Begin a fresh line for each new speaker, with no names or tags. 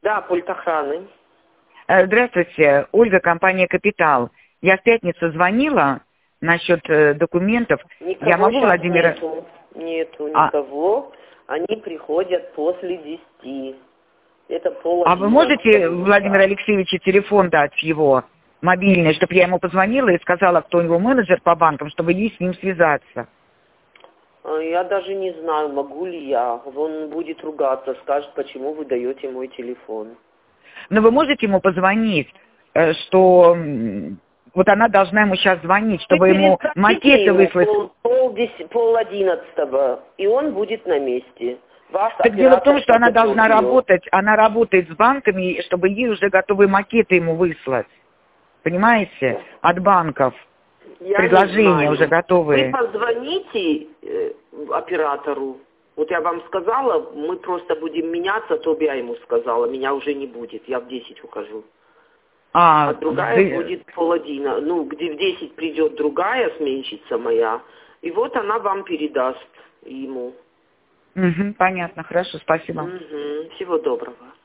Да, пульт охраны.
Здравствуйте, Ольга, компания «Капитал». Я в пятницу звонила насчет документов.
Никого
Я могу,
сейчас
Владимира...
нету никого. Они приходят после 10. Это пол.
А вы можете, Владимир Алексеевич, телефон дать его, мобильный, чтобы я ему позвонила и сказала, кто у него менеджер по банкам, чтобы ей с ним связаться?
Я даже не знаю, могу ли я. Он будет ругаться, скажет, почему вы даете мой телефон.
Но вы можете ему позвонить, что вот она должна ему сейчас звонить, чтобы ему макеты выслать.
Пол 11, и он будет на месте.
Так дело в том, что она должна работать, она работает с банками, чтобы ей уже готовые макеты ему выслать. Понимаете? От банков. Предложения уже готовые.
Вы позвоните оператору. Вот я вам сказала, мы просто будем меняться, то я ему сказала, меня уже не будет, я в 10 ухожу. А другая будет пол 11. Ну, где в 10 придет другая сменщица моя, и вот она вам передаст ему.
Понятно, хорошо, спасибо.
Всего доброго.